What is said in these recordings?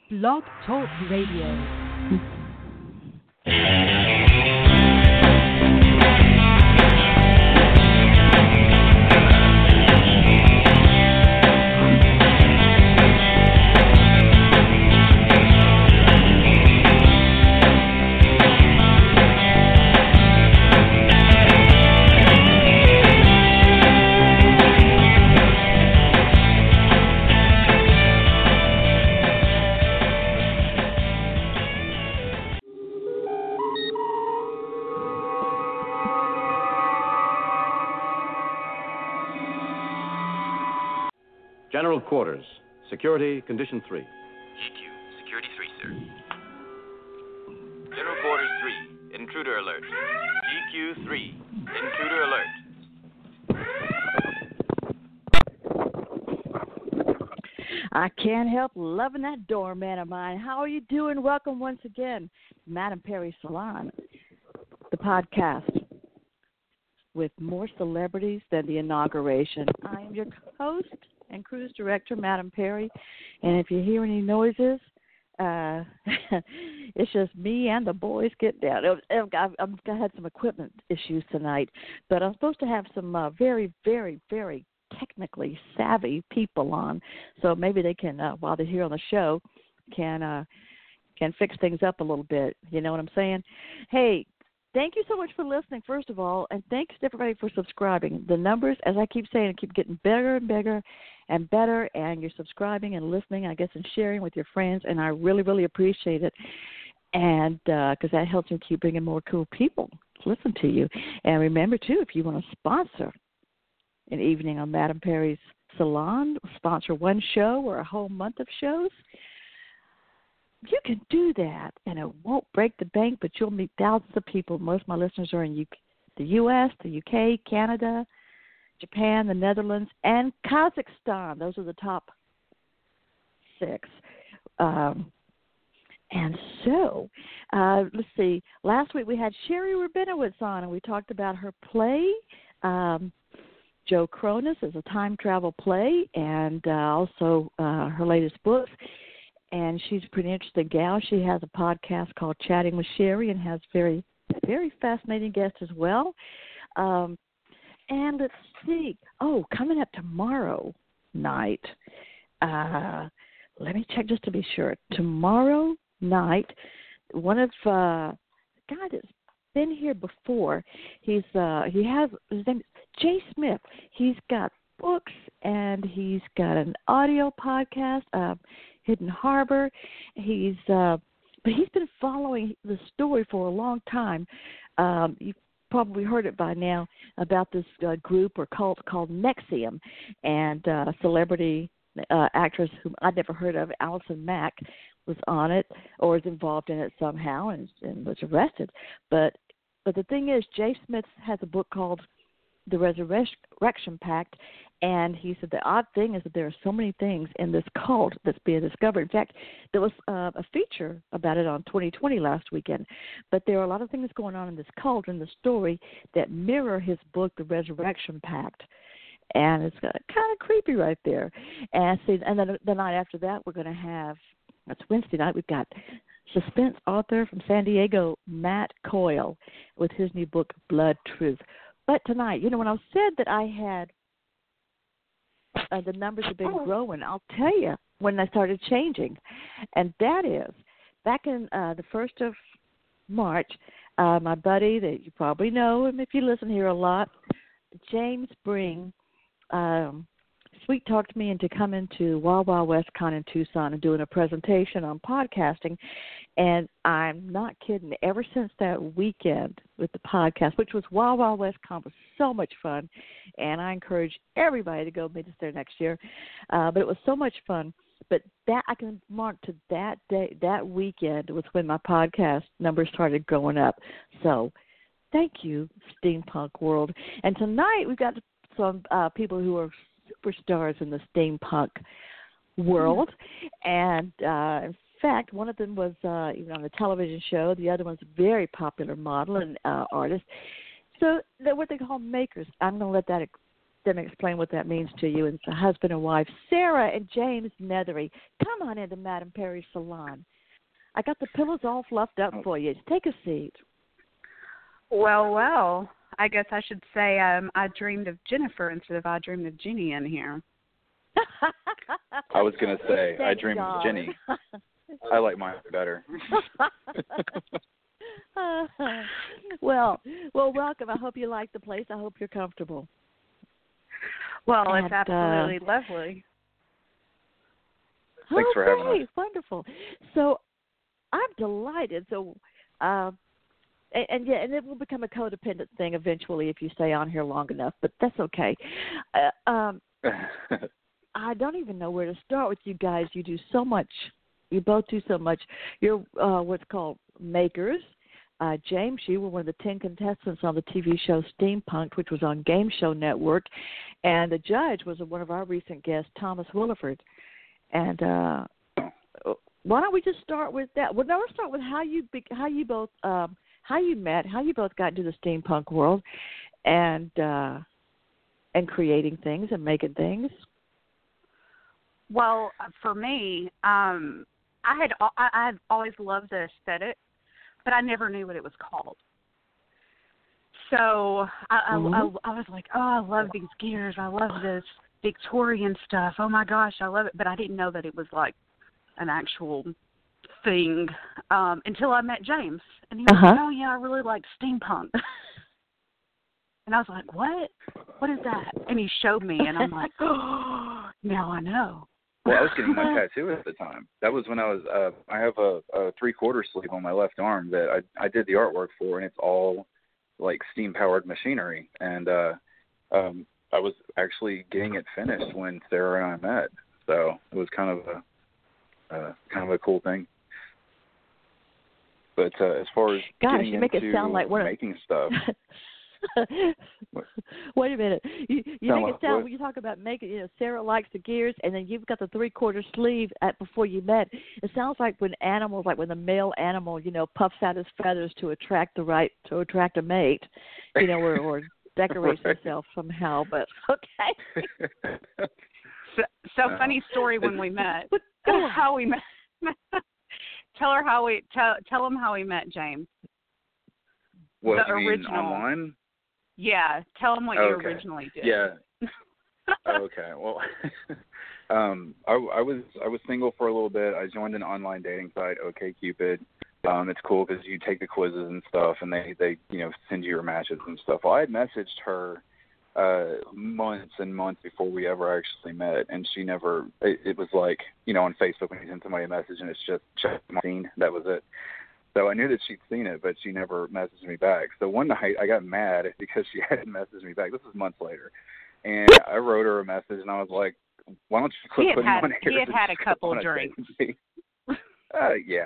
Blog Talk Radio. General Quarters. Security, Condition 3. GQ, Security 3, sir. General Quarters 3, Intruder Alert. GQ 3, Intruder Alert. I can't help loving that doorman of mine. How are you doing? Welcome once again, Madam Perry Salon, the podcast with more celebrities than the inauguration. I am your host and cruise director, Madam Perry, and if you hear any noises, it's just me and the boys getting down. I've had some equipment issues tonight, but I'm supposed to have some very, very, very technically savvy people on, so maybe they can, while they're here on the show, can fix things up a little bit. You know what I'm saying? Hey, thank you so much for listening, first of all, and thanks to everybody for subscribing. The numbers, as I keep saying, keep getting bigger and bigger and better, and you're subscribing and listening, I guess, and sharing with your friends, and I really, really appreciate it, and because that helps me keep bringing more cool people to listen to you. And remember, too, if you want to sponsor an evening on Madam Perry's Salon, sponsor one show or a whole month of shows, you can do that, and it won't break the bank, but you'll meet thousands of people. Most of my listeners are in the U.S., the U.K., Canada, Japan, the Netherlands, and Kazakhstan. Those are the top 6. And so, let's see. Last week we had Sherry Rabinowitz on, and we talked about her play, Joe Cronus, is a time travel play, and also her latest books. And she's a pretty interesting gal. She has a podcast called Chatting with Sherry and has very, very fascinating guests as well. And let's see. Oh, coming up tomorrow night. Let me check just to be sure. Tomorrow night, one of the guy that's been here before. He has his name is Jay Smith. He's got books and he's got an audio podcast. Hidden Harbor. But he's been following the story for a long time. You've probably heard it by now about this group or cult called NXIVM, and celebrity actress whom I'd never heard of, Allison Mack, was on it or is involved in it somehow and was arrested. But the thing is, Jay Smith has a book called The Resurrection Pact, and he said the odd thing is that there are so many things in this cult that's being discovered. In fact, there was a feature about it on 2020 last weekend, but there are a lot of things going on in this cult and the story that mirror his book, The Resurrection Pact, and it's kind of creepy right there. And then the night after that, we're going to have, that's Wednesday night, we've got suspense author from San Diego, Matt Coyle, with his new book, Blood Truth. But tonight, when I said that I had the numbers have been growing, I'll tell you when they started changing. And that is, back in the 1st of March, my buddy that you probably know him if you listen here a lot, James Bring, sweet talked me into coming to Wild Wild West Con in Tucson and doing a presentation on podcasting. And I'm not kidding. Ever since that weekend with the podcast, which was Wild Wild West Con, was so much fun, and I encourage everybody to go meet us there next year. But it was so much fun. But that I can mark to that day, that weekend was when my podcast numbers started going up. So thank you, Steampunk World. And tonight we've got some people who are superstars in the steampunk world, and in fact, one of them was even on the television show. The other one's a very popular model and artist. So they're what they call makers. I'm going to let that them explain what that means to you. And it's a husband and wife, Sarah and James Nethery. Come on into Madame Perry's salon. I got the pillows all fluffed up for you. Take a seat. Well, I guess I should say I dreamed of Jennifer instead of I dreamed of Jenny in here. I was going to say, I Thank dreamed God. of Jenny. I like mine better. Well, welcome. I hope you like the place. I hope you're comfortable. Well, And, it's absolutely lovely. Thanks for having us. Wonderful. So I'm delighted. So, and it will become a codependent thing eventually if you stay on here long enough, but that's okay. I don't even know where to start with you guys. You do so much. You both do so much. You're what's called makers. James, you were one of the 10 contestants on the TV show Steampunk, which was on Game Show Network, and the judge was one of our recent guests, Thomas Williford. And why don't we just start with that? Well, no, let's start with how you both met, how you both got into the steampunk world, and creating things and making things. Well, for me, I've always loved the aesthetic, but I never knew what it was called. So I was like, oh, I love these gears. I love this Victorian stuff. Oh, my gosh, I love it. But I didn't know that it was like an actual thing until I met James. And he was like, oh, yeah, I really like steampunk. And I was like, what? What is that? And he showed me, and I'm like, oh, now I know. Well, I was getting my tattoo at the time. That was when I was, I have a 3/4 sleeve on my left arm that I did the artwork for, and it's all like steam-powered machinery. And I was actually getting it finished when Sarah and I met. So it was kind of a cool thing. But as far as getting you make into it sound like making stuff. Wait a minute. You make it sound when you talk about making. Sarah likes the gears, and then you've got the 3/4 sleeve before you met. It sounds like when animals, like when the male animal, puffs out his feathers to attract a mate, or decorates himself somehow. But okay. So funny story when we met. How we met. Tell him how we met, James. What, the you original. mean online? Yeah, tell them what you originally did. Yeah. Okay. Well, I was single for a little bit. I joined an online dating site, OkCupid. It's cool because you take the quizzes and stuff, and they send you your matches and stuff. Well, I had messaged her months and months before we ever actually met, and she never. It was like on Facebook when you send somebody a message and it's just check my scene. That was it. So I knew that she'd seen it, but she never messaged me back. So one night I got mad because she hadn't messaged me back. This was months later. And I wrote her a message, and I was like, why don't you quit putting on here? He had a couple of drinks. Yeah.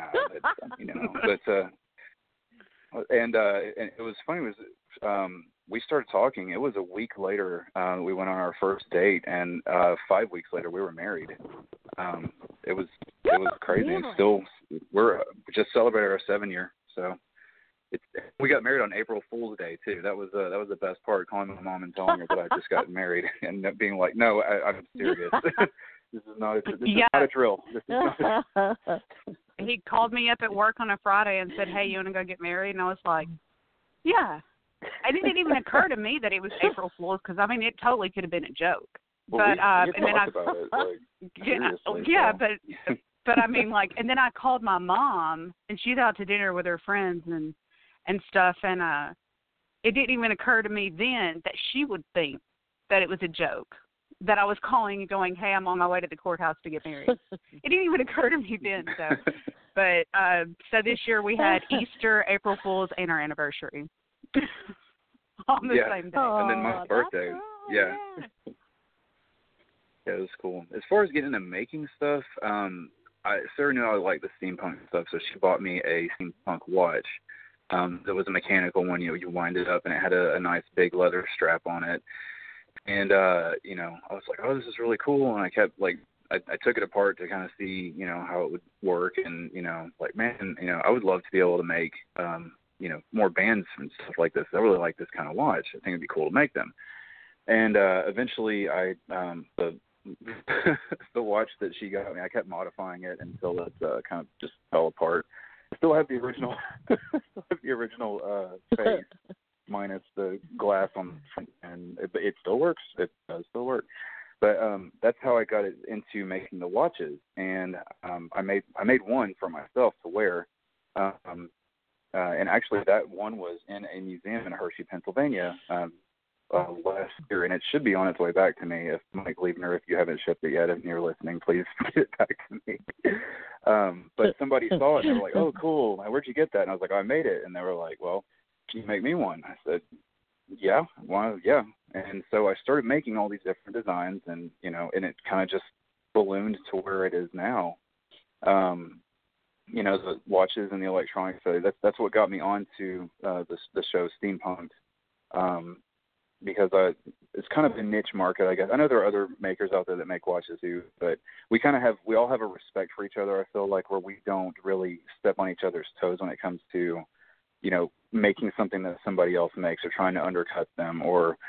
And it was funny. We started talking. It was a week later. We went on our first date, and 5 weeks later we were married. It was crazy, and still we just celebrated our 7-year. So we got married on April Fool's Day too. That was the best part. Calling my mom and telling her that I just got married, and being like, "No, I'm serious. This is not a drill." He called me up at work on a Friday and said, "Hey, you want to go get married?" And I was like, "Yeah." And it didn't even occur to me that it was April Fool's because it totally could have been a joke. Well, but and then about it, like, but and then I called my mom, and she's out to dinner with her friends and stuff, and it didn't even occur to me then that she would think that it was a joke, that I was calling and going, "Hey, I'm on my way to the courthouse to get married." It didn't even occur to me then. So, but so this year we had Easter, April Fool's, and our anniversary on the same day, and then my birthday. Cool. Yeah. Yeah, it was cool. As far as getting into making stuff, Sarah knew I liked the steampunk stuff, so she bought me a steampunk watch. That was a mechanical one. You wind it up, and it had a nice big leather strap on it. And I was like, oh, this is really cool. And I kept I took it apart to kind of see how it would work, and I would love to be able to make more bands and stuff like this. I really like this kind of watch. I think it'd be cool to make them. And eventually, the the watch that she got me, I kept modifying it until it kind of just fell apart. I still have the original, face minus the glass on the front, and it still works. It does still work. But that's how I got it into making the watches, and I made one for myself to wear. And actually, that one was in a museum in Hershey, Pennsylvania, last year, and it should be on its way back to me. If Mike Liebner, if you haven't shipped it yet, if you're listening, please get it back to me. But somebody saw it, and they were like, "Oh, cool! Where'd you get that?" And I was like, "Oh, I made it." And they were like, "Well, can you make me one?" I said, "Yeah, well, yeah." And so I started making all these different designs, and and it kind of just ballooned to where it is now. The watches and the electronics. So that's what got me onto the show Steampunked, because it's kind of a niche market, I guess. I know there are other makers out there that make watches too, but we all have a respect for each other. I feel like, where we don't really step on each other's toes when it comes to, making something that somebody else makes or trying to undercut them, or,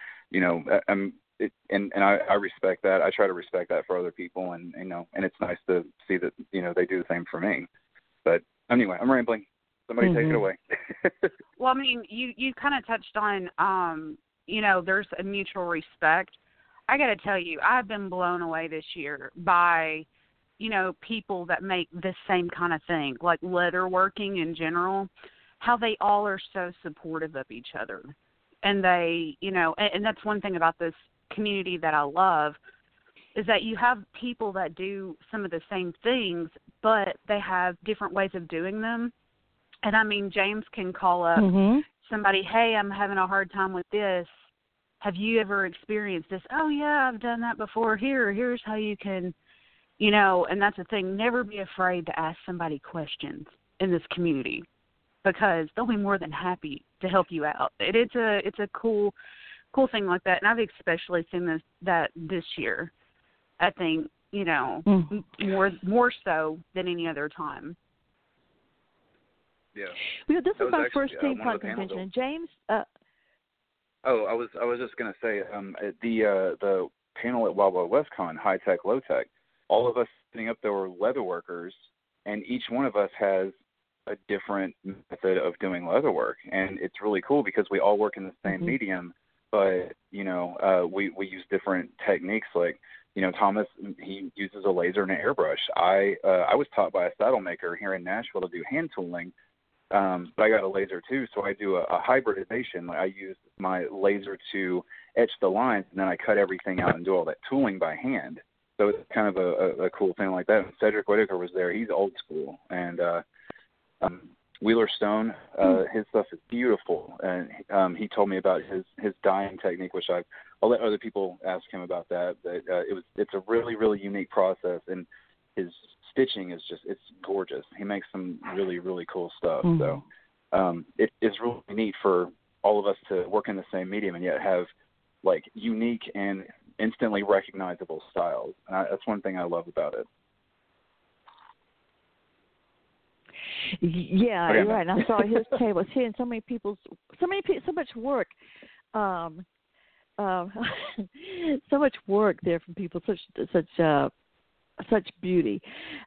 I respect that. I try to respect that for other people, and it's nice to see that, they do the same for me. But anyway, I'm rambling. Somebody take it away. Well, I mean, you kind of touched on, there's a mutual respect. I got to tell you, I've been blown away this year by, people that make the same kind of thing, like leatherworking in general, how they all are so supportive of each other. And they, and that's one thing about this community that I love, is that you have people that do some of the same things, but they have different ways of doing them. And I mean, James can call up somebody, "Hey, I'm having a hard time with this. Have you ever experienced this?" "Oh, yeah, I've done that before. Here's how you can," and that's the thing. Never be afraid to ask somebody questions in this community, because they'll be more than happy to help you out. It's a cool thing like that. And I've especially seen that this year. I think, more so than any other time. Yeah. Well, this is my first one of steampunk the convention. And panels. James. I was just gonna say, at the panel at Wild Wild West Con, High Tech, Low Tech, all of us sitting up there were leather workers, and each one of us has a different method of doing leather work, and it's really cool because we all work in the same medium, but we use different techniques. Like, Thomas, he uses a laser and an airbrush. I was taught by a saddle maker here in Nashville to do hand tooling, but I got a laser too, so I do a hybridization. I use my laser to etch the lines, and then I cut everything out and do all that tooling by hand. So it's kind of a cool thing like that. And Cedric Whitaker was there. He's old school, and Wheeler Stone, his stuff is beautiful, and he told me about his dyeing technique, which I'll let other people ask him about that. But it's a really, really unique process, and his stitching is it's gorgeous. He makes some really, really cool stuff. So it's really neat for all of us to work in the same medium and yet have like unique and instantly recognizable styles. And that's one thing I love about it. Yeah, you're right. And I saw his table. Seeing so much work, so much work there from people, such beauty.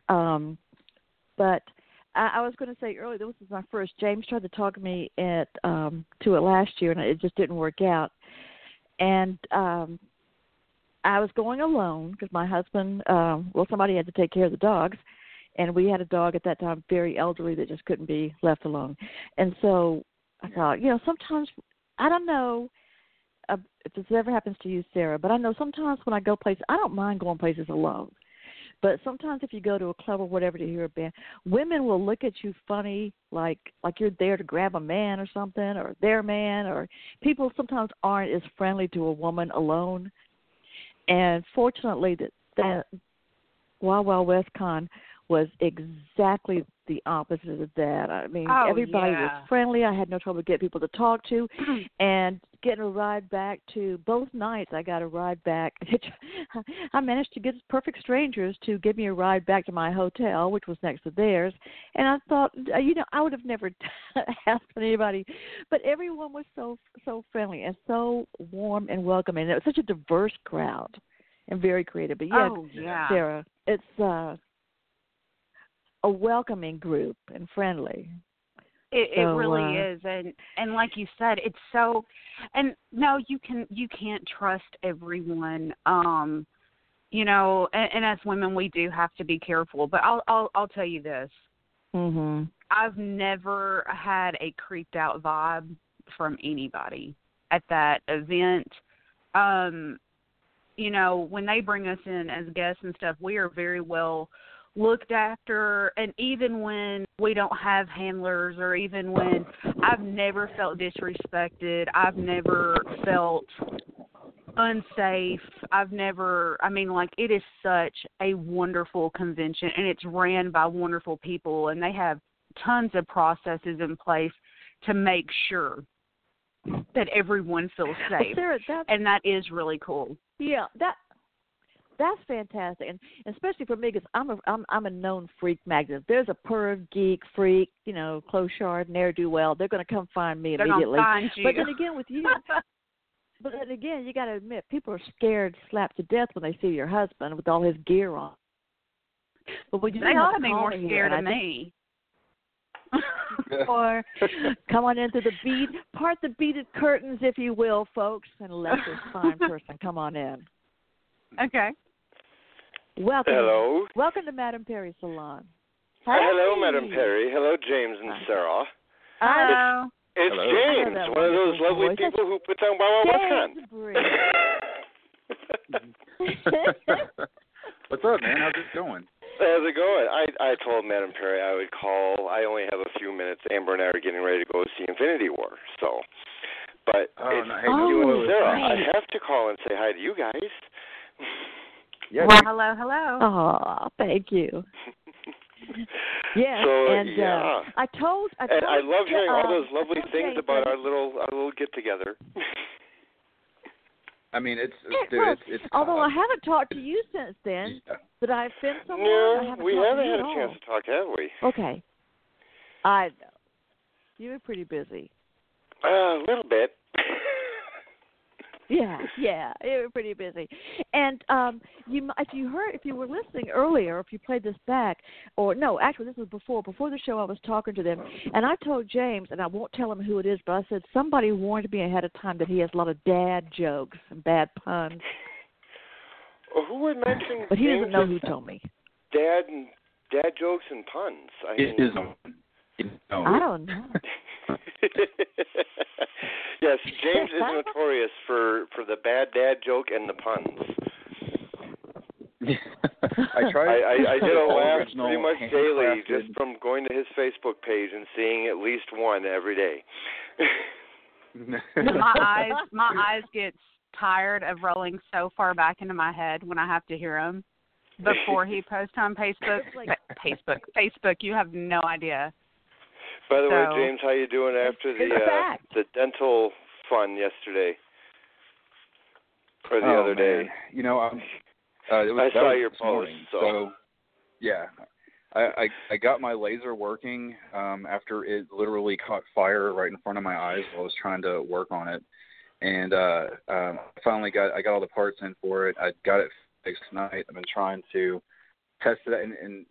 But I was going to say earlier, this was my first. James tried to talk me to it last year, and it just didn't work out. And I was going alone because my husband, somebody had to take care of the dogs. And we had a dog at that time, very elderly, that just couldn't be left alone. And so I thought, sometimes, I don't know if this ever happens to you, Sarah, but I know sometimes when I go places, I don't mind going places alone. But sometimes if you go to a club or whatever to hear a band, women will look at you funny, like you're there to grab a man or something, or their man, or people sometimes aren't as friendly to a woman alone. And fortunately, that Wild Wild West Con was exactly the opposite of that. I mean, Oh, everybody yeah. was friendly. I had no trouble getting people to talk to, and getting a ride back to both nights. I got a ride back. I managed to get perfect strangers to give me a ride back to my hotel, which was next to theirs. And I thought, I would have never asked anybody, but everyone was so friendly and so warm and welcoming. It was such a diverse crowd and very creative. But yeah, Oh, yeah. Sarah, it's a welcoming group and friendly. It really is, and like you said, it's so. And no, you can't trust everyone. And as women, we do have to be careful. But I'll tell you this. Mhm. I've never had a creeped out vibe from anybody at that event. When they bring us in as guests and stuff, we are very well looked after, and even when we don't have handlers, or even when I've never felt disrespected, I've never felt unsafe, it is such a wonderful convention, and it's ran by wonderful people, and they have tons of processes in place to make sure that everyone feels safe. Sarah, and that is really cool. Yeah, that's fantastic, and especially for me, because I'm a known freak magnet. There's a perv, geek, freak, clochard, ne'er-do-well. They're going to come find me immediately. They're going to find you. But then again, with you, you got to admit, people are scared slapped to death when they see your husband with all his gear on. But when you they ought to be more scared of me. Or come on into the part the beaded curtains, if you will, folks, and let this fine person come on in. Okay. Welcome. Hello. Welcome to Madame Perry Salon. Hello, Madame Perry. Hello, James and Sarah. Hello. It's Hello. James, one of those lovely voice. people who puts on Wawa What's up, man? How's it going? How's it going? I told Madame Perry I would call. I only have a few minutes. Amber and I are getting ready to go see Infinity War, so. But it's you and Sarah. Right. I have to call and say hi to you guys. Yeah. Well, hello. Oh, thank you. Yes, So, and yeah. I told. And I love hearing all those lovely told things James about that- our little get together. I mean, it's although I haven't talked to you since then, but I've been somewhere. No, we haven't had a chance to talk, have we? Okay. I know. You were pretty busy. A little bit. Yeah, you were pretty busy. And if you were listening earlier, if you played this back, or no, actually this was before the show, I was talking to them, and I told James, and I won't tell him who it is, but I said somebody warned me ahead of time that he has a lot of dad jokes and bad puns. Well, who would mention? But he James doesn't know who told me. Dad jokes and puns. I don't know. Yes, James is notorious for the bad dad joke and the puns. I did a laugh pretty much daily just from going to his Facebook page and seeing at least one every day. My eyes get tired of rolling so far back into my head when I have to hear him before he posts on Facebook. Facebook, you have no idea. By the way, James, how you doing after the dental fun yesterday or the other day? It was, I saw your post. Morning, so yeah, I got my laser working after it literally caught fire right in front of my eyes while I was trying to work on it, and finally I got all the parts in for it. I got it fixed tonight. I've been trying to test it, and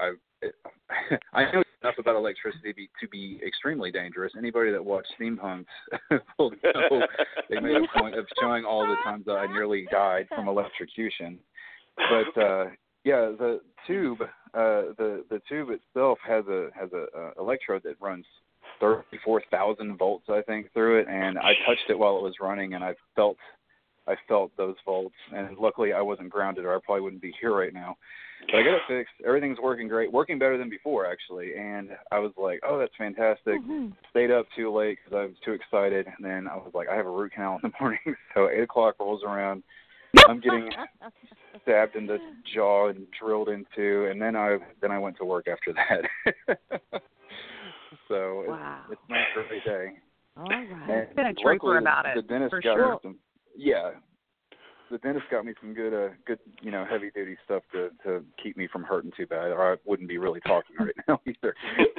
I know enough about electricity to be extremely dangerous. Anybody that watched Steampunks will know they made a point of showing all the times that I nearly died from electrocution. But the tube itself has a electrode that runs 34,000 volts, I think, through it, and I touched it while it was running, and I felt those volts, and luckily I wasn't grounded, or I probably wouldn't be here right now. But I got it fixed. Everything's working great, working better than before, actually. And I was like, oh, that's fantastic. Mm-hmm. Stayed up too late because I was too excited. And then I was like, I have a root canal in the morning. So 8 o'clock rolls around. I'm getting stabbed in the jaw and drilled into, and then I went to work after that. So wow. it's my great day. All right. You've been a trooper about it. The dentist for got sure. me some. Yeah. The dentist got me some good, heavy duty stuff to keep me from hurting too bad, or I wouldn't be really talking right now either.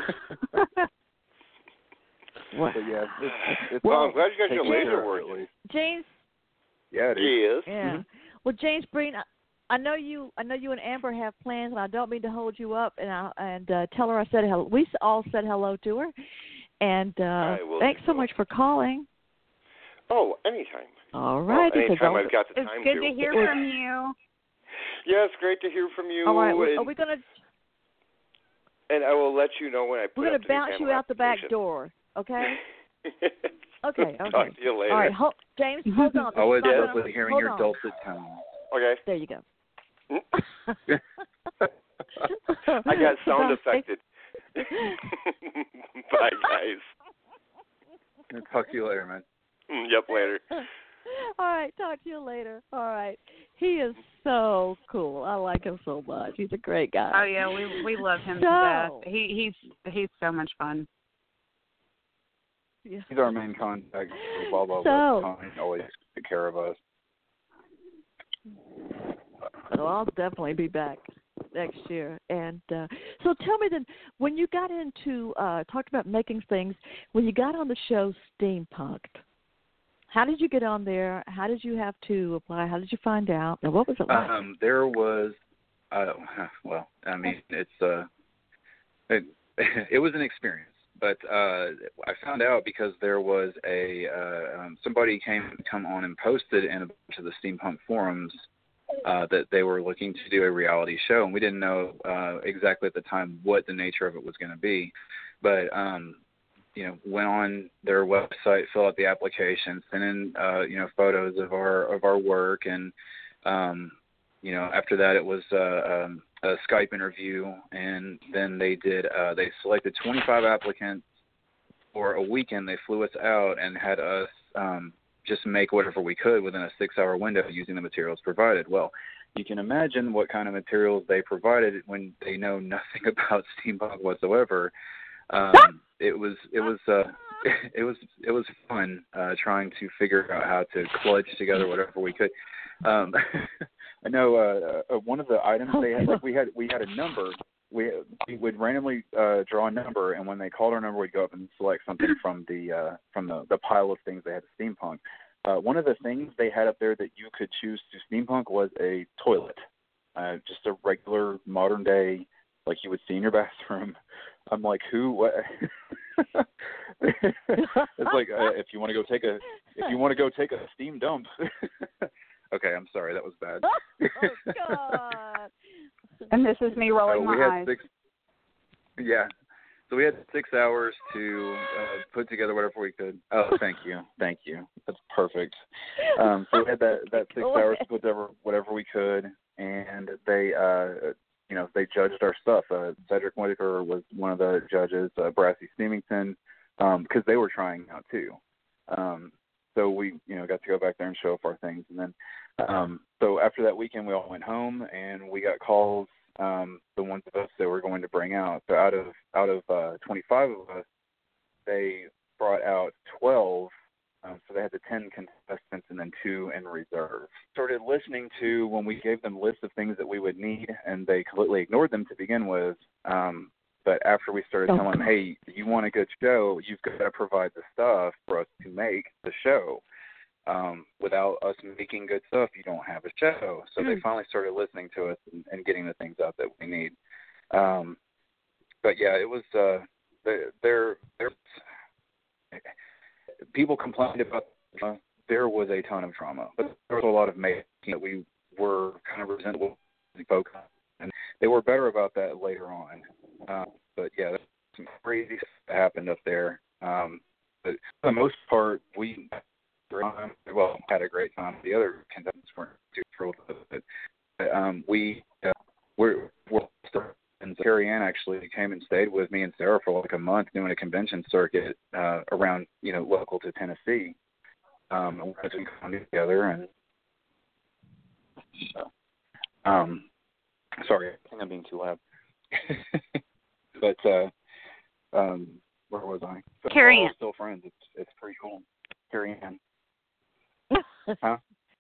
Wow. But yeah, it's Well, I'm glad you got taking your care laser of it, working. at least. James. Yeah, it is. Yes. Yeah. Mm-hmm. Well, James Breen, I know you and Amber have plans, and I don't mean to hold you up. And tell her I said hello. We all said hello to her. And thanks so much for calling. Oh, anytime. All right. Well, anytime I've got the It's time good to hear from you. Yeah, it's great to hear from you. All right. Are we gonna? And I will let you know when I put We're gonna up the bounce you out the back application. door. Okay. Okay. Talk to you later. All right, James, hold on. Always Hold lovely on. hearing Hold your on. dulcet tones. Okay. There you go. I got sound affected. Bye, guys. I'll talk to you later, man. Yep, later. All right, talk to you later. All right. He is so cool. I like him so much. He's a great guy. Oh yeah, we love him to death. He's so much fun. Yeah. He's our main contact. Blah, blah, So- blah. Always take care of us. So I'll definitely be back next year. And so tell me then, when you got into, talked about making things, when you got on the show Steampunked, how did you get on there? How did you have to apply? How did you find out? And what was it like? There was, well, I mean, it was an experience. But I found out because there was somebody come on and posted in a bunch of the steampunk forums that they were looking to do a reality show, and we didn't know exactly at the time what the nature of it was going to be. But went on their website, fill out the application, sent in photos of our work, and after that it was a Skype interview, and then they selected 25 applicants for a weekend. They flew us out and had us just make whatever we could within a 6-hour window using the materials provided. Well, you can imagine what kind of materials they provided when they know nothing about steampunk whatsoever. It was fun trying to figure out how to kludge together whatever we could. I know one of the items they had, like we had a number. We would randomly draw a number, and when they called our number, we'd go up and select something from the pile of things they had to steampunk. One of the things they had up there that you could choose to steampunk was a toilet, just a regular modern day, like you would see in your bathroom. I'm like, who? What? It's like if you want to go take a steam dump. Okay, I'm sorry, that was bad. Oh, God. And this is me rolling my eyes. So we had 6 hours to put together whatever we could. Oh, thank you. That's perfect. So we had that 6 hours to put together whatever we could, and they judged our stuff. Cedric Whitaker was one of the judges, Brassy Steamington, because they were trying out too. So we, got to go back there and show off our things. And then, so after that weekend, we all went home, and we got calls, the ones of us that were going to bring out. So out of 25 of us, they brought out 12. So they had the 10 contestants and then 2 in reserve. Started listening to when we gave them lists of things that we would need, and they completely ignored them to begin with. But after we started telling them, hey, you want a good show, you've got to provide the stuff for us to make the show. Without us making good stuff, you don't have a show. So they finally started listening to us and getting the things out that we need. But yeah, it was there. People complained about there was a ton of drama, but there was a lot of making that we were kind of resentful folks, and they were better about that later on. But yeah, some crazy stuff happened up there. But for the most part, we had a great time. The other contestants weren't too thrilled with it. But and Carrie Ann actually came and stayed with me and Sarah for like a month doing a convention circuit around, local to Tennessee. And we had to come together, and So, sorry, I think I'm being too loud. But where was I? So Carrie we're all Ann. still friends. It's pretty cool. Carrie Ann. Huh?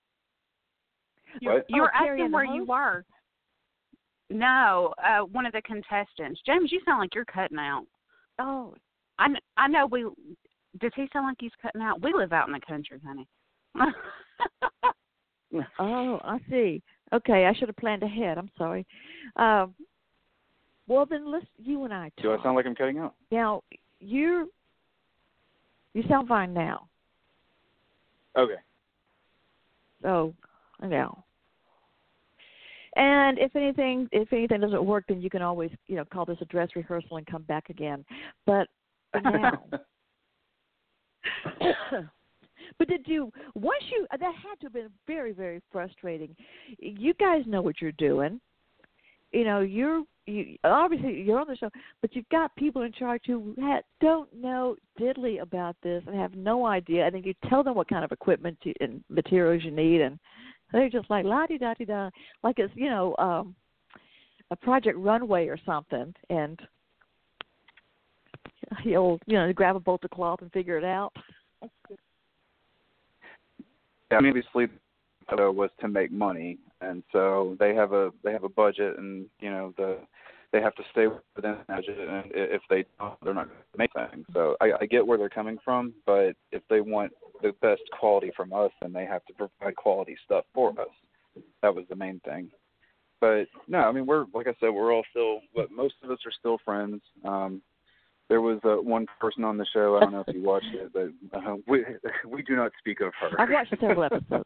What? You were Carrie asking Ann, where the you host? were. No, one of the contestants. James, you sound like you're cutting out. Oh, I know we. Does he sound like he's cutting out? We live out in the country, honey. oh, I see. Okay, I should have planned ahead. I'm sorry. Well, then let's you and I talk. Do I sound like I'm cutting out? Now, you sound fine now. Okay. So, now. And if anything doesn't work, then you can always, call this a dress rehearsal and come back again. But for now. But that had to have been very, very frustrating. You guys know what you're doing. You obviously you're on the show, but you've got people in charge who don't know diddly about this and have no idea. And then you tell them what kind of equipment and materials you need, and they're just like la-di-da-di-da, like it's a Project Runway or something, and you'll grab a bolt of cloth and figure it out. Yeah, obviously, was to make money, and so they have a budget, and they have to stay within that budget, and if they don't, they're not going to make things. So I get where they're coming from, but if they want the best quality from us, then they have to provide quality stuff for us. That was the main thing. But no, I mean, we're like I said, we're all still. Most of us are still friends. There was one person on the show. I don't know if you watched it, but we do not speak of her. I've watched several episodes.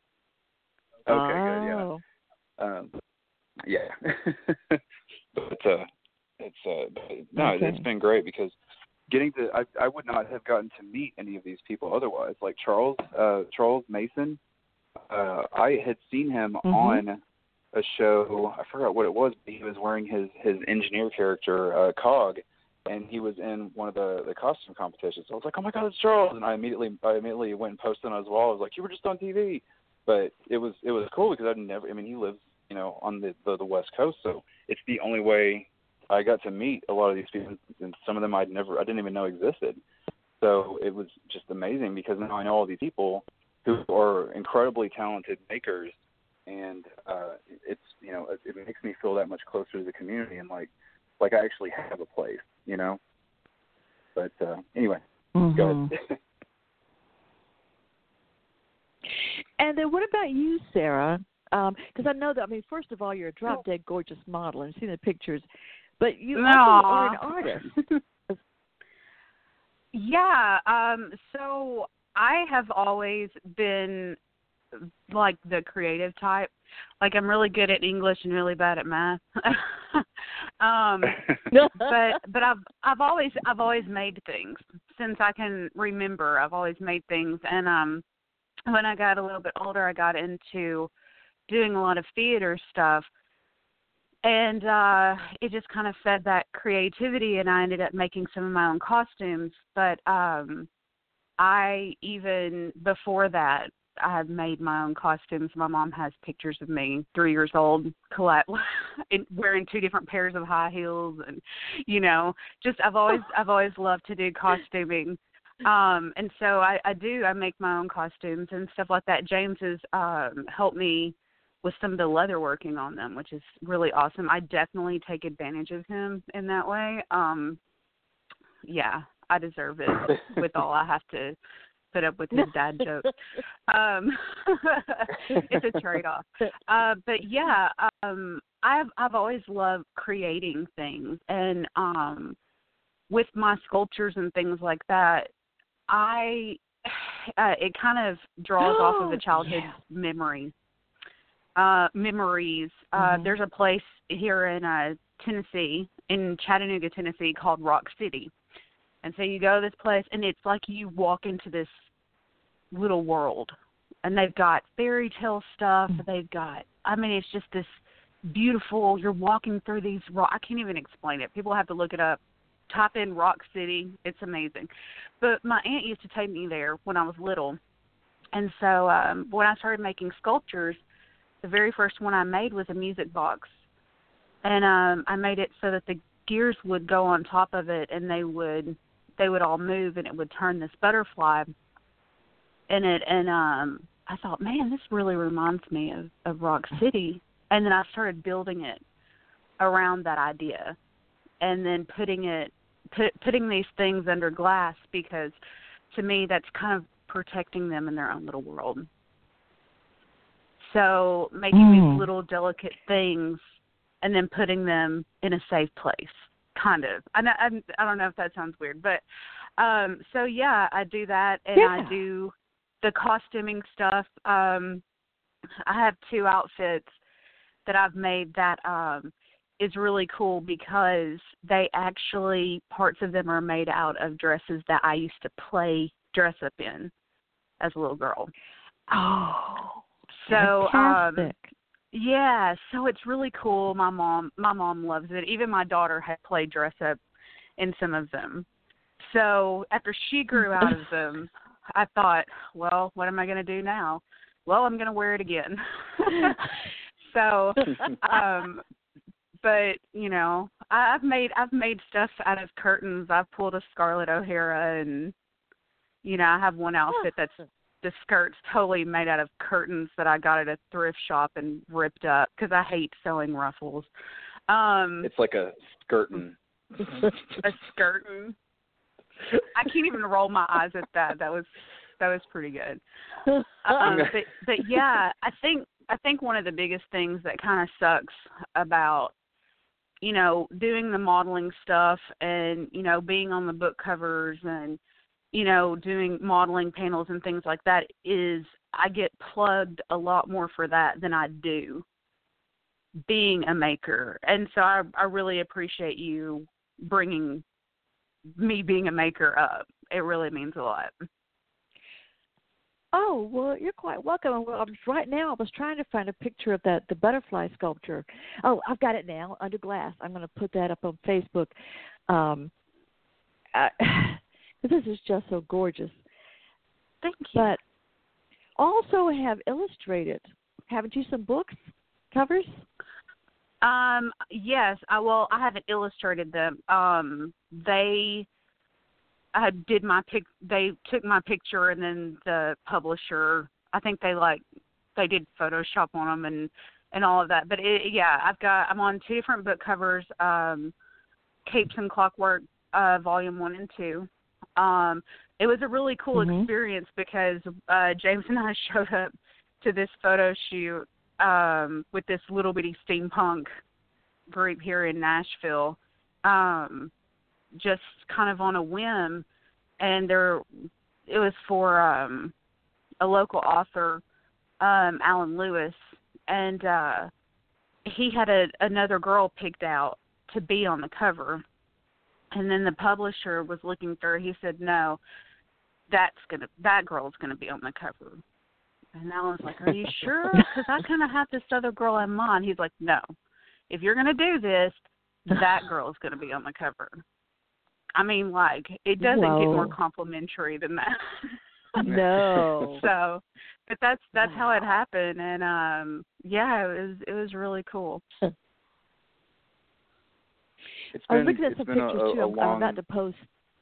Okay, good, yeah. But it's been great because I would not have gotten to meet any of these people otherwise. Like Charles Mason, I had seen him on a show. I forgot what it was, but he was wearing his engineer character, Cog, and he was in one of the costume competitions. So I was like, oh my God, it's Charles! And I immediately went and posted on his wall. I was like, you were just on TV. But it was cool because he lives, on the West Coast, so it's the only way I got to meet a lot of these people, and some of them I didn't even know existed. So it was just amazing because now I know all these people who are incredibly talented makers, and it makes me feel that much closer to the community and like I actually have a place, But anyway, go ahead. And then what about you, Sarah? Because I know that, first of all, you're a drop-dead gorgeous model, and I've seen the pictures, but you also are an artist. Yeah, so I have always been like the creative type. Like I'm really good at English and really bad at math. But I've always made things since I can remember. I've always made things, and when I got a little bit older, I got into doing a lot of theater stuff, and it just kind of fed that creativity, and I ended up making some of my own costumes. But I even before that, I had made my own costumes. My mom has pictures of me, 3 years old, wearing 2 different pairs of high heels, and I've always loved to do costuming. And so I make my own costumes and stuff like that. James has helped me with some of the leather working on them, which is really awesome. I definitely take advantage of him in that way. Yeah, I deserve it with all I have to put up with his dad jokes. It's a trade-off. But yeah, I've always loved creating things, and with my sculptures and things like that, it kind of draws off of a childhood memories. There's a place here in Tennessee, in Chattanooga, Tennessee, called Rock City. And so you go to this place, and it's like you walk into this little world. And they've got fairy tale stuff. They've got, it's just this beautiful, you're walking through these I can't even explain it. People have to look it up. Type in Rock City. It's amazing. But my aunt used to take me there when I was little. And so when I started making sculptures, the very first one I made was a music box. And I made it so that the gears would go on top of it, and they would all move, and it would turn this butterfly in it. And I thought, man, this really reminds me of Rock City. And then I started building it around that idea, and then putting these things under glass, because to me that's kind of protecting them in their own little world. So making these little delicate things and then putting them in a safe place, kind of. I don't know if that sounds weird, but so yeah, I do that, and I do the costuming stuff. I have 2 outfits that I've made that is really cool, because they actually, parts of them are made out of dresses that I used to play dress up in as a little girl. Oh, so fantastic. yeah, so it's really cool. My mom loves it. Even my daughter had played dress up in some of them. So after she grew out of them, I thought, well, what am I going to do now? Well, I'm going to wear it again. So, but you know, I've made stuff out of curtains. I've pulled a Scarlett O'Hara, and you know, I have one outfit that's the skirt's totally made out of curtains that I got at a thrift shop and ripped up, because I hate sewing ruffles. It's like a skirtin. A skirtin. I can't even roll my eyes at that. That was pretty good. But yeah, I think one of the biggest things that kind of sucks about, you know, doing the modeling stuff and, you know, being on the book covers and, you know, doing modeling panels and things like that, is I get plugged a lot more for that than I do being a maker. And so I really appreciate you bringing me being a maker up. It really means a lot. Oh, well, you're quite welcome. Well, right now I was trying to find a picture of the butterfly sculpture. Oh, I've got it now, under glass. I'm going to put that up on Facebook. This is just so gorgeous. Thank you. But also have illustrated, haven't you, some books, covers? Yes. I haven't illustrated them. They took my picture, and then the publisher, I think they did Photoshop on them and all of that. But I'm on 2 different book covers, Capes and Clockwork, Volume 1 and 2. It was a really cool experience, because James and I showed up to this photo shoot with this little bitty steampunk group here in Nashville, just kind of on a whim, and it was for a local author, Alan Lewis, and he had another girl picked out to be on the cover. And then the publisher was looking through. He said, "No, that girl's gonna be on the cover." And I was like, "Are you sure? Because I kind of have this other girl in mind." He's like, "No, if you're gonna do this, that girl's gonna be on the cover." I mean, like, it doesn't get more complimentary than that. No. So, but that's how it happened, and it was really cool. I was looking at some pictures too. I'm about to post.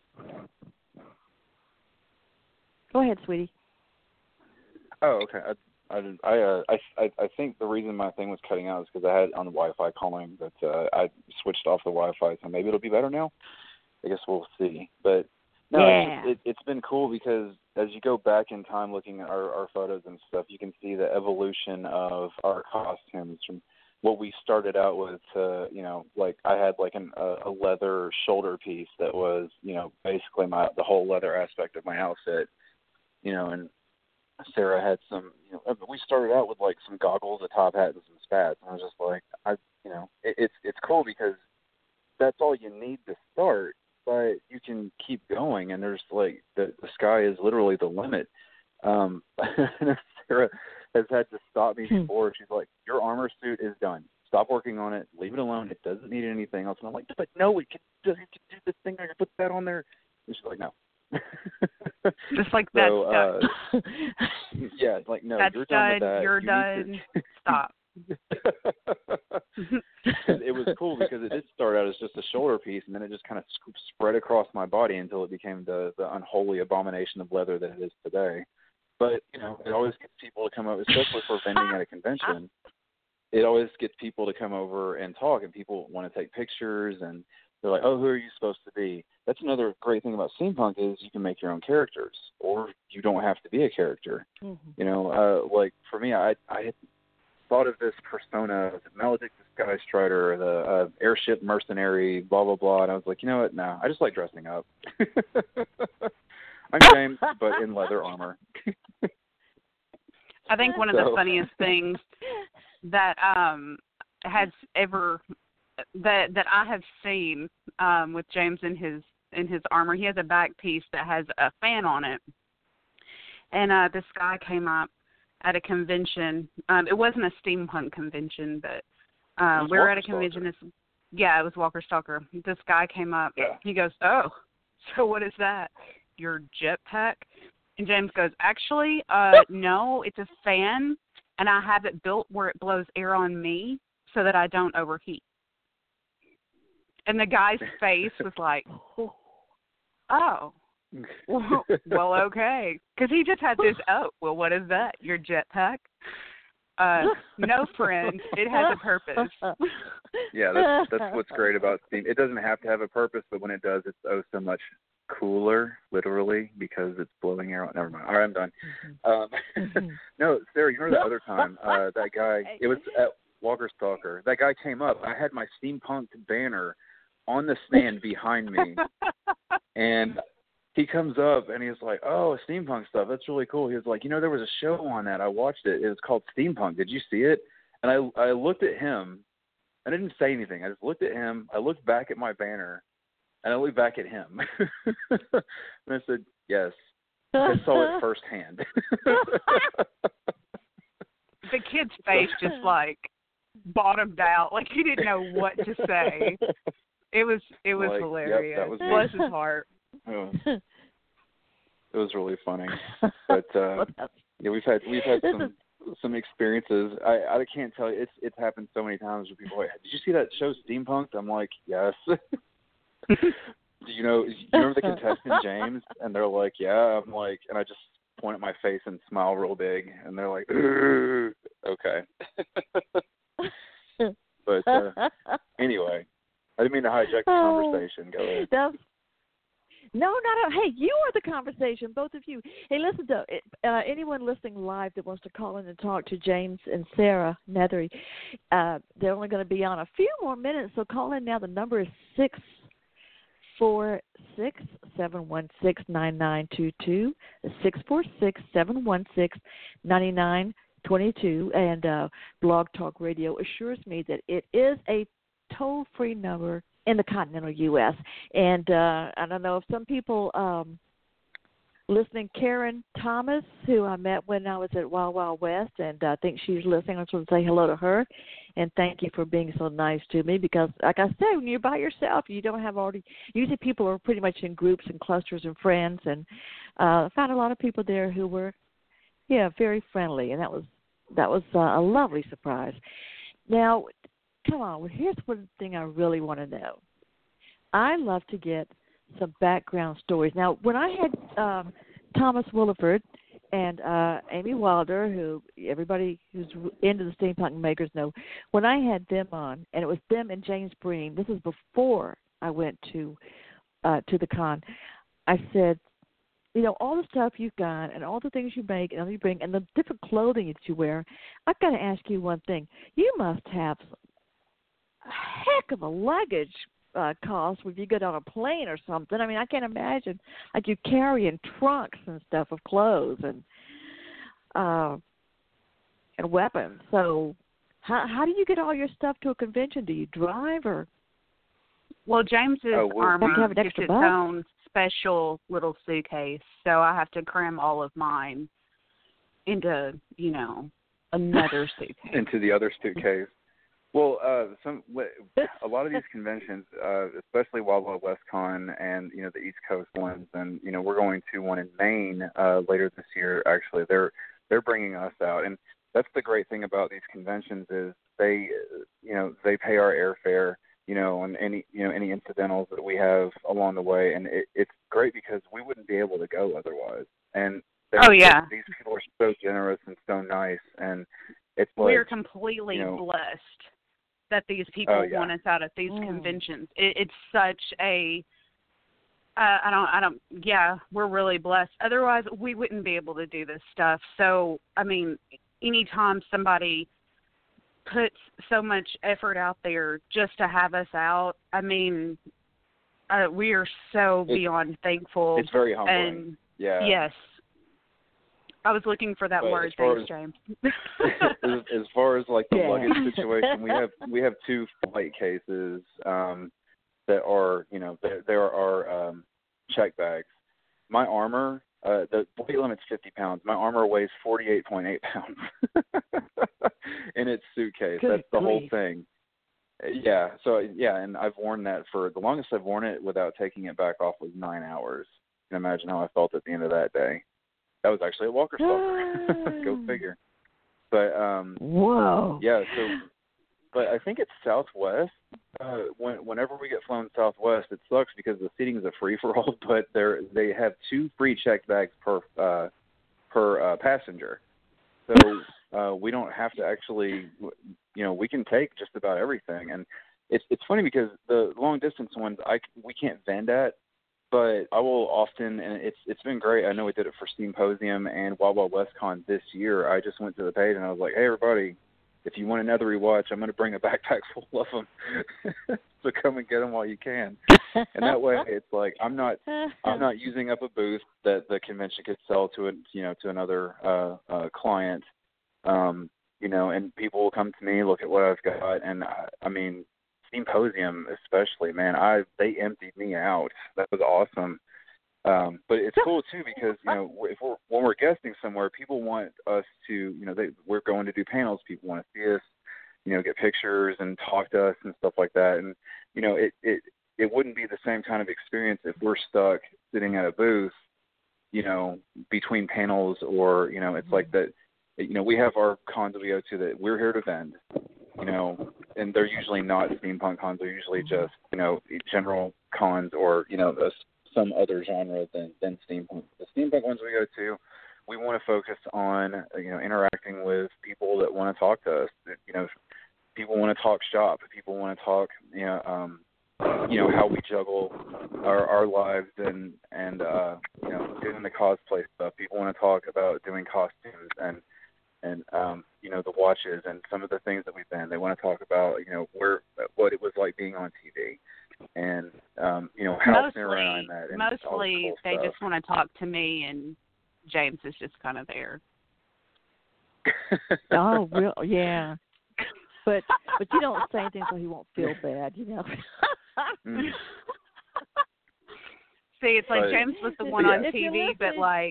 Go ahead, sweetie. Oh, okay. I think the reason my thing was cutting out is because I had it on the Wi-Fi calling, but I switched off the Wi-Fi, so maybe it'll be better now. I guess we'll see. But no, it's been cool, because as you go back in time looking at our photos and stuff, you can see the evolution of our costumes from what we started out with to, you know, like I had like a leather shoulder piece that was, you know, basically the whole leather aspect of my outfit, you know, and Sarah had some, you know, we started out with like some goggles, a top hat, and some spats. And I was just like, it's cool, because that's all you need to start, but you can keep going, and there's like the sky is literally the limit. Sarah has had to stop me before. She's like, "Your armor suit is done. Stop working on it. Leave it alone. It doesn't need anything else." And I'm like, "But no, it can do this thing. I can put that on there." And she's like, "No, Just like that's done. Yeah, like, no, that's you're done with that. You're done. Stop. It was cool because it did start out as just a shoulder piece, and then it just kind of spread across my body until it became the unholy abomination of leather that it is today. But, you know, it always gets people to come over, especially for vending at a convention. It always gets people to come over and talk, and people want to take pictures, and they're like, oh, who are you supposed to be? That's another great thing about steampunk is you can make your own characters, or you don't have to be a character. Mm-hmm. You know, like for me, I had thought of this persona, the Maledict the Sky Strider, the airship mercenary, blah, blah, blah, and I was like, you know what, no, I just like dressing up. I'm James, but in leather armor. I think one of the funniest things that has ever that I have seen with James in his armor, he has a back piece that has a fan on it, and this guy came up at a convention. It wasn't a steampunk convention, but we were at a convention. It was Walker Stalker. This guy came up. Yeah. He goes, "Oh, so what is that? Your jetpack?" And James goes, "Actually, no, it's a fan, and I have it built where it blows air on me so that I don't overheat." And the guy's face was like, "Oh, well, okay," because he just had this. "Oh, well, what is that? Your jetpack?" No, friend, it has a purpose. Yeah, that's what's great about Steam. It doesn't have to have a purpose, but when it does, it's so much cooler, literally, because it's blowing air out. Never mind. All right, I'm done. No, Sarah, you remember the other time that guy? It was at Walker Stalker. That guy came up. I had my steampunk banner on the stand behind me, and he comes up and he's like, "Oh, steampunk stuff. That's really cool." He was like, "You know, there was a show on that. I watched it. It was called Steampunk. Did you see it?" And I looked at him. I didn't say anything. I just looked at him. I looked back at my banner. And I looked back at him, and I said, "Yes, I saw it firsthand." The kid's face just like bottomed out, like he didn't know what to say. It was like, hilarious. Yep, that was Bless his heart. It was really funny, but yeah, we've had some experiences. I can't tell you. It's happened so many times where people are like, "Did you see that show Steampunk?" I'm like, "Yes." Do you remember the contestant James? And they're like, "Yeah." I'm like, and I just point at my face and smile real big, and they're like, "Okay." But anyway, I didn't mean to hijack the conversation. Go ahead. No, hey, you are the conversation, both of you. Hey, listen to anyone listening live that wants to call in and talk to James and Sarah Nethery. They're only going to be on a few more minutes, so call in now. The number is 646-716-9922. 646-716-9922. And Blog Talk Radio assures me that it is a toll-free number in the continental U.S. And I don't know if some people listening, Karen Thomas, who I met when I was at Wild Wild West, and I think she's listening. I just want to say hello to her, and thank you for being so nice to me because, like I said, when you're by yourself, you don't have usually people are pretty much in groups and clusters and friends, and I found a lot of people there who were, very friendly, and that was a lovely surprise. Now, come on, here's one thing I really want to know. I love to get some background stories. Now, when I had Thomas Williford and Amy Wilder, who everybody who's into the steampunk makers know, when I had them on, and it was them and James Breen, this is before I went to the con, I said, all the stuff you've got and all the things you make and you bring and the different clothing that you wear, I've got to ask you one thing. You must have a heck of a luggage cost if you get on a plane or something. I mean, I can't imagine like you carrying trunks and stuff of clothes and weapons. So how do you get all your stuff to a convention? Do you drive or? Well, James's armor gets its own special little suitcase, so I have to cram all of mine into, another suitcase. Into the other suitcase. Well, a lot of these conventions, especially Wild Wild West Con and the East Coast ones, and we're going to one in Maine later this year. Actually, they're bringing us out, and that's the great thing about these conventions is they pay our airfare, and any incidentals that we have along the way, and it's great because we wouldn't be able to go otherwise. And these people are so generous and so nice, and it's like we're completely blessed that these people want us out at these conventions. It's such a we're really blessed. Otherwise, we wouldn't be able to do this stuff. So, I mean, anytime somebody puts so much effort out there just to have us out, I mean, we are so beyond thankful. It's very humbling. And yes. I was looking for that word. Thanks, James. as far as like the luggage situation, we have 2 flight cases that are there are check bags. My armor, the weight limit's 50 pounds. My armor weighs 48.8 pounds in its suitcase. Good That's the grief. whole thing. Yeah. So and I've worn that for the longest I've worn it without taking it back off was 9 hours. You can imagine how I felt at the end of that day. That was actually a Walker Stalker. Go figure. But whoa. Yeah. So, but I think it's Southwest. Whenever we get flown Southwest, it sucks because the seating is a free for all. But they have 2 free checked bags per passenger. So we don't have to actually. We can take just about everything. And it's funny because the long distance ones we can't vend at. But I will often, and it's been great. I know we did it for Steamposium and Wild Wild West Con this year. I just went to the page and I was like, hey, everybody, if you want another rewatch, I'm going to bring a backpack full of them. So come and get them while you can. And that way it's like I'm not using up a booth that the convention could sell to another client. And people will come to me, look at what I've got. And I mean, Steamposium especially, man, they emptied me out. That was awesome. But it's cool too because when we're guesting somewhere, people want us to, we're going to do panels. People want to see us, get pictures and talk to us and stuff like that. And it wouldn't be the same kind of experience if we're stuck sitting at a booth, between panels or it's like that. We have our cons that we go to that we're here to vend. And they're usually not steampunk cons. They're usually just, general cons or, some other genre than steampunk. The steampunk ones we go to, we want to focus on, interacting with people that want to talk to us. People want to talk shop. People want to talk, how we juggle our lives and doing the cosplay stuff. People want to talk about doing costumes and the watches and some of the things that we've been. They want to talk about, what it was like being on TV and, how Sarah and I met. And mostly cool they stuff. just want to talk to me, and James is just kind of there. Oh, real, yeah. But you don't say anything so he won't feel bad, Mm. See, it's like James was the one on TV, but like...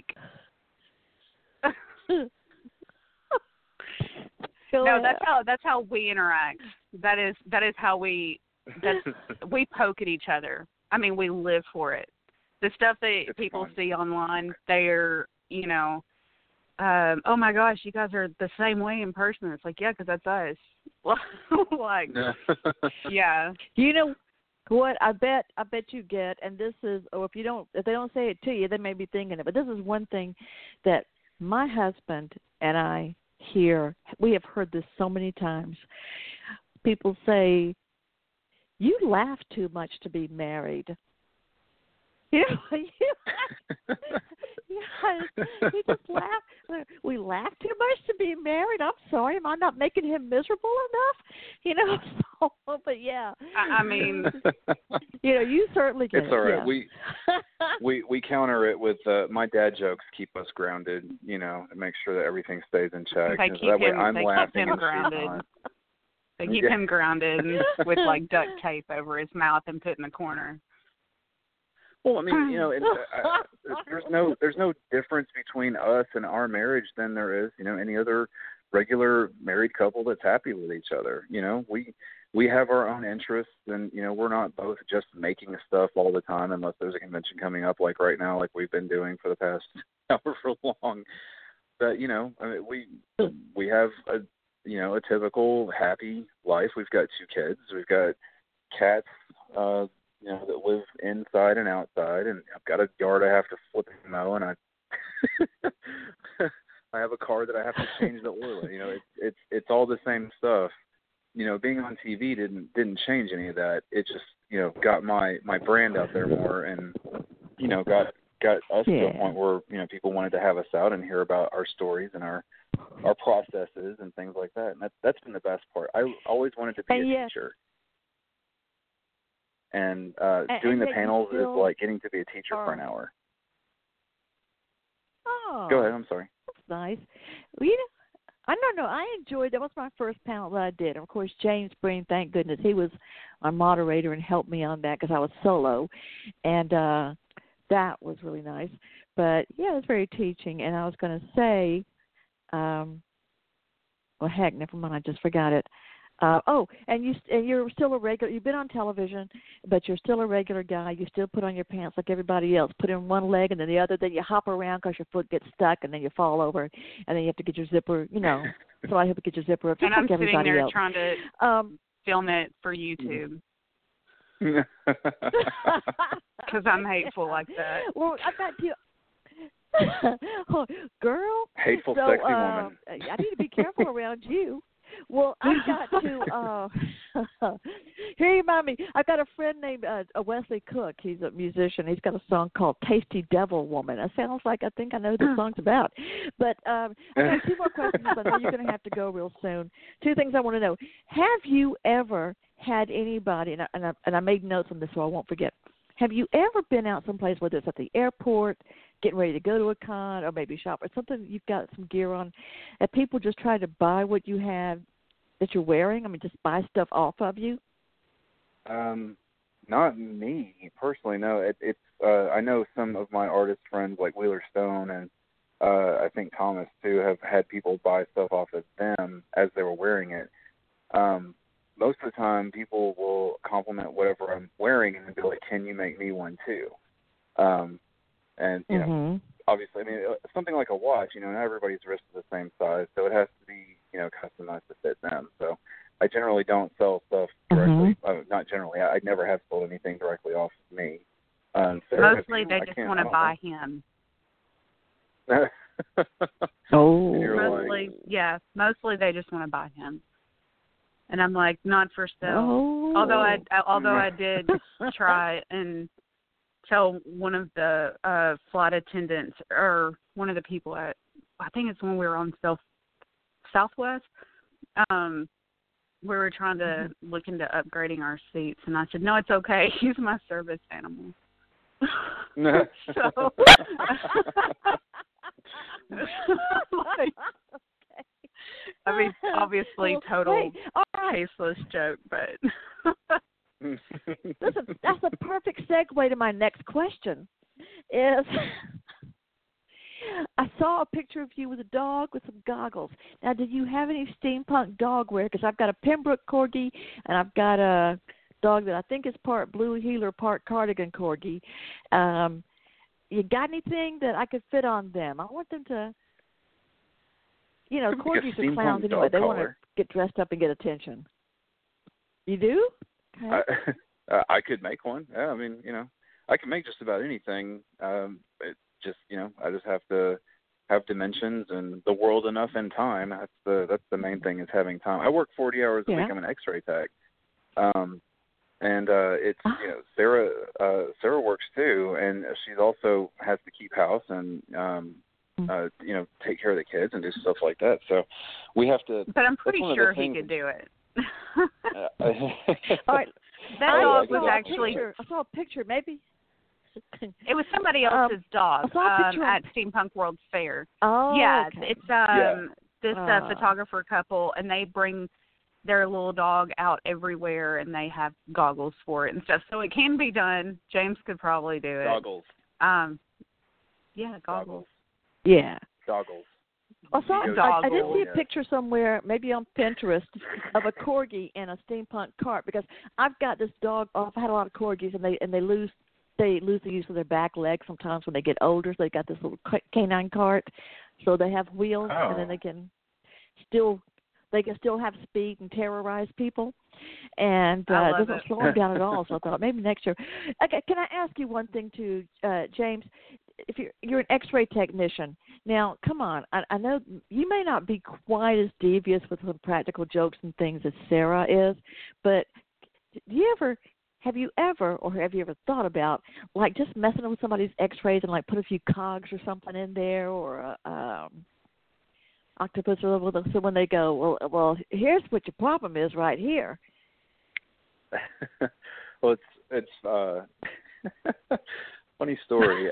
No, that's how we interact. That is how we poke at each other. I mean, we live for it. The stuff that people see online, they're oh my gosh, you guys are the same way in person. It's like, yeah, because that's us. Like, yeah. You know what? I bet you get, and this is, if they don't say it to you, they may be thinking it. But this is one thing that my husband and I hear. We have heard this so many times. People say, "You laugh too much to be married." You just laugh. We laugh too much to be married. I'm sorry. Am I not making him miserable enough? So, but yeah. I mean, you certainly get it's all right. Yeah. We counter it with my dad jokes keep us grounded. To make sure that everything stays in check. They keep him grounded. They keep him grounded with like duct tape over his mouth and put in the corner. Well, I mean, there's no difference between us and our marriage than there is, any other regular married couple that's happy with each other. You know, we have our own interests, and you know, we're not both just making stuff all the time unless there's a convention coming up like right now, like we've been doing for the past however long. But you know, I mean, we have a typical happy life. We've got 2 kids. We've got cats, you know, that live inside and outside, and I've got a yard I have to flip and mow, and I have a car that I have to change the oil in. You know, it's all the same stuff. You know, being on TV didn't change any of that. It just, you know, got my brand out there more, and you know, got us to a point where, you know, people wanted to have us out and hear about our stories and our processes and things like that. And that's been the best part. I always wanted to be a teacher. And doing the panels is like getting to be a teacher for an hour. Oh. Go ahead, I'm sorry. That's nice. Well, you know, I don't know. I enjoyed, that was my first panel that I did. And of course, James Breen, thank goodness, he was our moderator and helped me on that because I was solo. And that was really nice. But, yeah, it was very teaching. And I was going to say, well, heck, never mind, I just forgot it. And you're still a regular. You've been on television, but you're still a regular guy. You still put on your pants like everybody else. Put in one leg and then the other. Then you hop around because your foot gets stuck, and then you fall over, and then you have to get your zipper. You know, so I have to get your zipper up. And like I'm sitting there else. trying to film it for YouTube because I'm hateful like that. Well, I've got to. Girl, hateful, so, sexy woman. I need to be careful around you. Well, I've got to, here you remind me, I've got a friend named Wesley Cook. He's a musician. He's got a song called Tasty Devil Woman. It sounds like I think I know what the song's about. But I got 2 more questions. I know you're going to have to go real soon. 2 things I want to know. Have you ever had anybody, and I made notes on this so I won't forget, have you ever been out someplace, whether it's at the airport, getting ready to go to a con, or maybe shop, or something you've got some gear on, that people just try to buy what you have that you're wearing? I mean, just buy stuff off of you? Not me personally, no. It's I know some of my artist friends like Wheeler Stone and I think Thomas too have had people buy stuff off of them as they were wearing it. Most of the time, people will compliment whatever I'm wearing and be like, "Can you make me one too?" And you know, obviously, I mean, something like a watch. You know, not everybody's wrist is the same size, so it has to be, you know, customized to fit them. So I generally don't sell stuff directly. Not generally. I never have sold anything directly off of me. Sarah, mostly they just want to buy him. Mostly they just want to buy him. And I'm like, not for sale. Although I did try and tell one of the flight attendants, or one of the people I think it's when we were on Southwest, we were trying to look into upgrading our seats, and I said, no, it's okay. He's my service animal. So, I mean, obviously, total tasteless joke, but that's a perfect segue to my next question. Is I saw a picture of you with a dog with some goggles. Now, did you have any steampunk dog wear? Because I've got a Pembroke Corgi, and I've got a dog that I think is part Blue Heeler, part Cardigan Corgi. You got anything that I could fit on them? I want them to, you know, Corgis are clowns anyway. They want to get dressed up and get attention. You do? Okay. I could make one. Yeah, I mean, you know, I can make just about anything. It just, you know, I just have to have dimensions and the world enough and time. That's the main thing, is having time. I work 40 hours a week. I'm an X-ray tech. And it's, you know, Sarah works too, and she's also has to keep house and you know, take care of the kids and do stuff like that. So we have to. But I'm pretty sure he could do it. All right. That dog was actually. I saw a picture. Maybe. It was somebody else's dog at Steampunk World's Fair. Oh, yeah, okay. It's this photographer couple, and they bring their little dog out everywhere, and they have goggles for it and stuff. So it can be done. James could probably do it. Goggles. Yeah, goggles. Yeah. Goggles. I did see a picture somewhere, maybe on Pinterest, of a corgi in a steampunk cart, because I've got this dog. I've had a lot of corgis, and they lose the use of their back legs sometimes when they get older. So they got this little canine cart, so they have wheels, and then they can still have speed and terrorize people, and it doesn't slow them down at all. So I thought maybe next year. Okay, can I ask you one thing too, James? If you're an X-ray technician, now come on. I know you may not be quite as devious with some practical jokes and things as Sarah is, but have you ever thought about like just messing with somebody's X-rays and like put a few cogs or something in there, or octopus or whatever, so when they go, well, here's what your problem is right here. Well, it's funny story.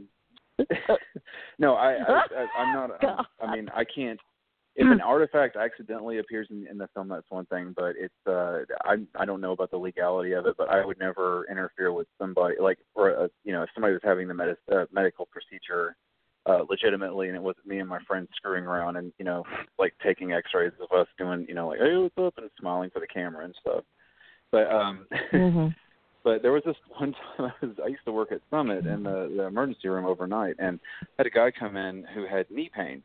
No, I'm not. I mean, I can't. If an artifact accidentally appears in the film, that's one thing. But it's I don't know about the legality of it. But I would never interfere with somebody like, or if somebody was having the medical procedure legitimately, and it wasn't me and my friends screwing around and like taking X-rays of us doing like, hey, what's up, and smiling for the camera and stuff. But But there was this one time I used to work at Summit in the emergency room overnight, and had a guy come in who had knee pain,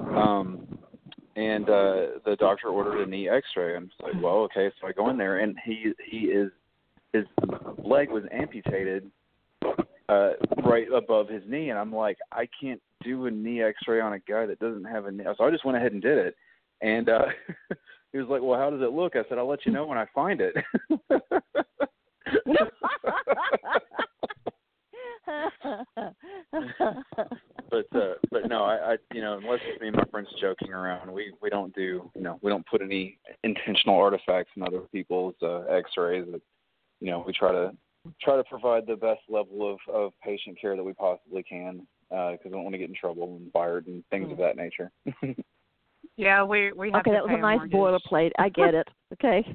and the doctor ordered a knee X-ray. I'm like, well, okay. So I go in there, and his leg was amputated right above his knee, and I'm like, I can't do a knee X-ray on a guy that doesn't have a knee. So I just went ahead and did it, and he was like, well, how does it look? I said, I'll let you know when I find it. But no, I unless it's me and my friends joking around, we don't do we don't put any intentional artifacts in other people's X-rays. We try to provide the best level of patient care that we possibly can, because I don't want to get in trouble and fired and things of that nature. Yeah, we have okay. That was a nice boilerplate. I get it. Okay.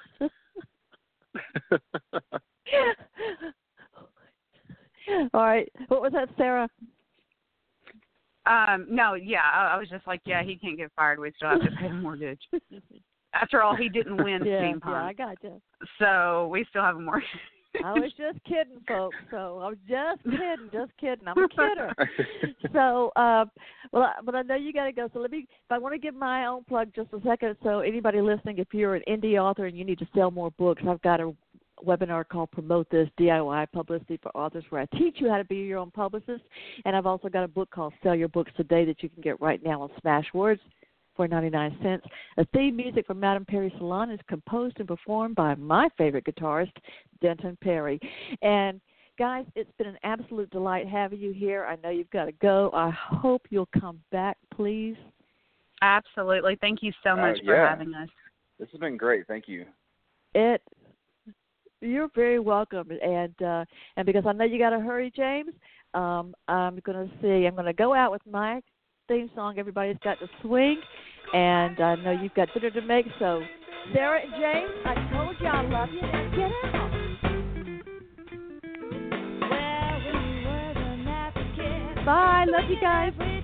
All right. What was that, Sarah? No, yeah, I was just like, yeah, he can't get fired. We still have to pay the mortgage. After all, he didn't win steampunk. Yeah, I got you. So we still have a mortgage. I was just kidding, folks. So I was just kidding. I'm a kidder. So, but I know you got to go. So if I want to give my own plug just a second. So anybody listening, if you're an indie author and you need to sell more books, I've got a webinar called Promote This, DIY Publicity for Authors, where I teach you how to be your own publicist. And I've also got a book called Sell Your Books Today that you can get right now on Smashwords for 99 cents. The theme music for Madame Perry Salon is composed and performed by my favorite guitarist, Denton Perry. And guys, it's been an absolute delight having you here. I know you've got to go. I hope you'll come back, please. Absolutely. Thank you so much for having us. This has been great. Thank you. You're very welcome. And because I know you got to hurry, James, I'm going to go out with my theme song. Everybody's got to swing, and I know you've got dinner to make. So, Sarah and James, I told you I love you. Now get out. Well, we were the African. Bye. Love you guys.